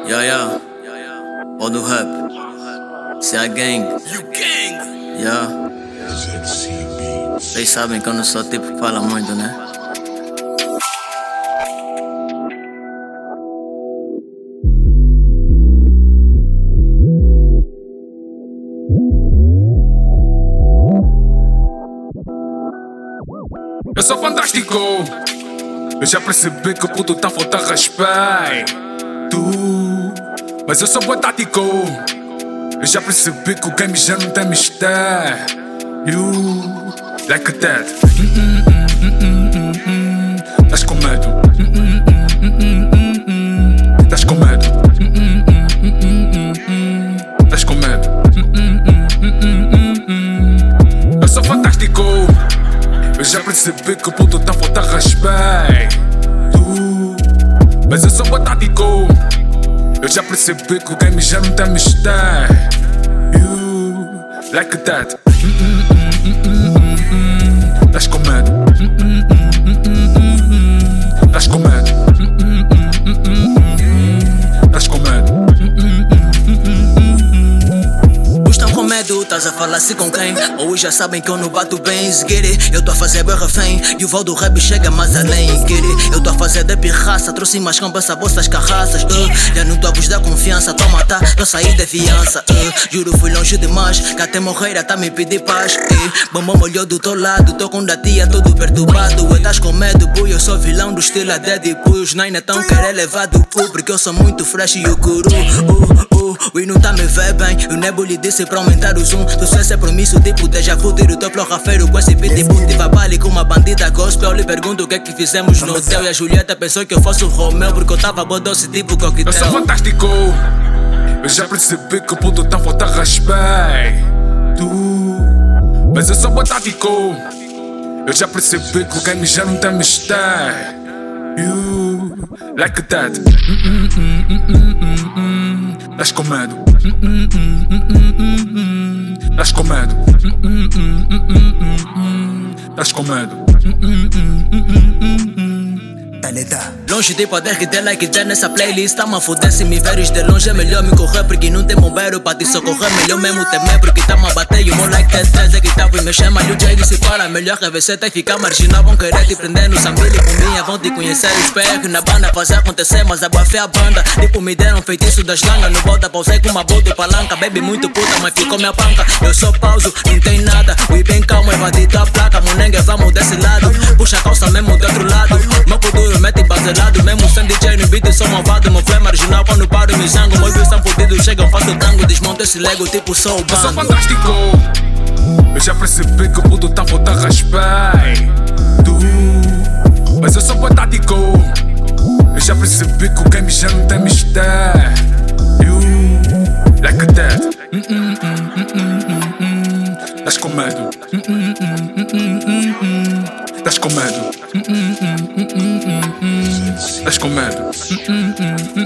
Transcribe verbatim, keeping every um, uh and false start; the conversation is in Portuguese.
Yeah, yeah. Ou do rap. Se é gang. You gang. Yeah. Vocês sabem que eu não sou tipo que fala muito, né? Eu sou fantástico. Eu já percebi que o puto tá falta respeito. Mas eu sou bué tático. Eu já percebi que o game já não tem mistério. You like that. Tás com medo. Tás com medo. Tás com medo. Eu sou fantástico. Eu já percebi que o puto tá falta respeito. Mas eu sou bué tático. Eu já percebi que o game já não tem mistério. You like that. Tás com medo. Tás com medo. Tás com medo. Estão com medo, estás a falar se com quem? Ou já sabem que eu não bato bem, get it? Eu tô a fazer bem refém e o val do rap chega mais além, get it? Eu tô a fazer de pirraça, trouxe mais campo essa vossas carraças, uh. Já não tô a vos dar confiança, tô a matar, tô sair de fiança, uh. Juro fui longe demais, que até morrer tá me pedir paz, uh. Bombom olhou do teu lado, tô com da tia todo perturbado. E estás com medo, boy, eu sou vilão do estilo a Deadpool. Os naina tão querer levar do cu, porque eu sou muito fresh e o curu, uh, uh. E não tá me ver bem, o Nebo lhe disse pra aumentar o zoom. Tu só é promisso, tipo, déjà vu. Tiro teu flow rafeiro com esse pitbull. Tive a bala com uma bandida gospel. Lhe pergunto o que é que fizemos no hotel. E a Julieta pensou que eu fosse o Romeu, porque eu tava bom doce tipo coquetel. Eu sou fantástico. Eu já percebi que o puto tá falta respeito. Mas eu sou bué tático. Eu já percebi que o game já não tem mistério. You like that. Tás com medo. Tás com medo. Tás com medo. Longe de poder que ter like der nessa playlist. Tá-me a foder se me veres de longe. É melhor me correr porque não tem bombeiro pra te socorrer. Melhor mesmo temer porque tá-me a bater. E o meu like é três é que tava e me chama. E o J disse para, melhor que você tá e ficar marginal. Vão querer te prender no sambile com minha. Vão te conhecer, espero que na banda fazer acontecer. Mas abafei a banda, tipo me deram feitiço das langas. No volta pausei com uma boa do palanca. Baby muito puta, mas ficou minha panca. Eu sou pauso, não tem nada. Fui bem calmo, evadi tua placa. Monengue, vamos desse lado. Puxa a calça mesmo do outro lado. Meu duro, mete baselado. Mesmo sem D J no beat, sou malvado. Meu flow é marginal, quando paro me zango. Meus views são fodidos, chegam, faço tango. Desmonto esse lego, tipo sou o bando. Eu sou fantástico. Eu já percebi que o puto tá falta respeito. Mas eu sou bué tático. Eu já percebi que o game já não tem mistério. You like that. Tás com medo. Tás com medo. Tás com medo.